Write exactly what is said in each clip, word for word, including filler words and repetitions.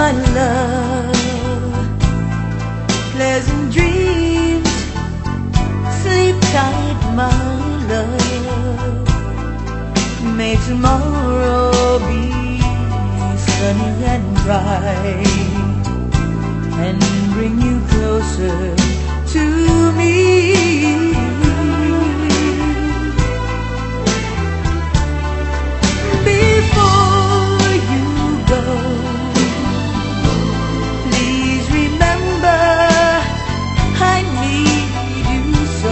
my love. Pleasant dreams, sleep tight, my love. May tomorrow be sunny and bright, and bring you closer to me. Before you go, please remember I need you so,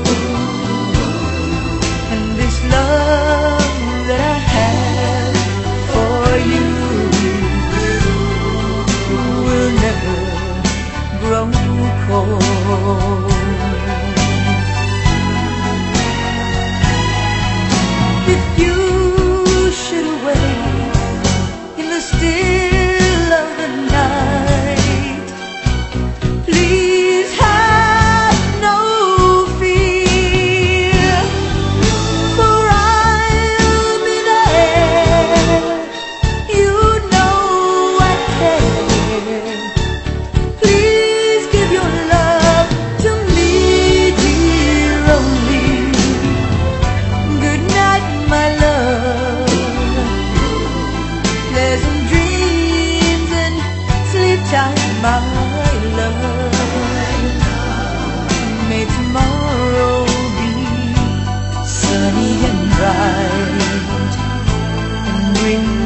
and this love that I have for you will never grow cold. If you should awake in the still of the night, please have no fear, for I'll be there. You know I care. Please give your love to me, dear, only. Good night, my love. Pleasant dreams and sleep tight, my love. May tomorrow be sunny and bright, and bring